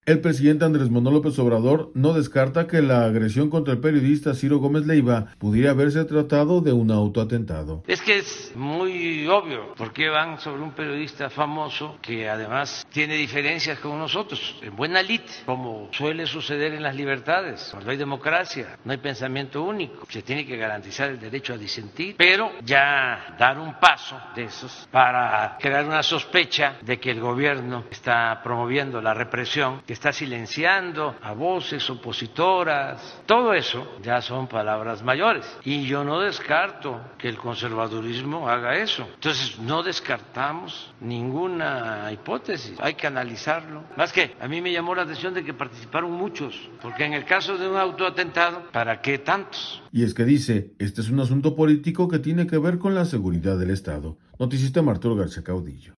El presidente Andrés Manuel López Obrador no descarta que la agresión contra el periodista Ciro Gómez Leiva pudiera haberse tratado de un autoatentado. Es que es muy obvio por qué van sobre un periodista famoso que además tiene diferencias con nosotros, en buena lid, como suele suceder en las libertades. Cuando hay democracia, no hay pensamiento único, se tiene que garantizar el derecho a disentir, pero ya dar un paso de esos para crear una sospecha de que el gobierno está promoviendo la represión, que está silenciando a voces opositoras, todo eso ya son palabras mayores. Y yo no descarto que el conservadurismo haga eso. Entonces no descartamos ninguna hipótesis, hay que analizarlo. Más que a mí me llamó la atención de que participaron muchos, porque en el caso de un autoatentado, ¿para qué tantos? Y es que dice, este es un asunto político que tiene que ver con la seguridad del Estado. Noticista Arturo García Caudillo.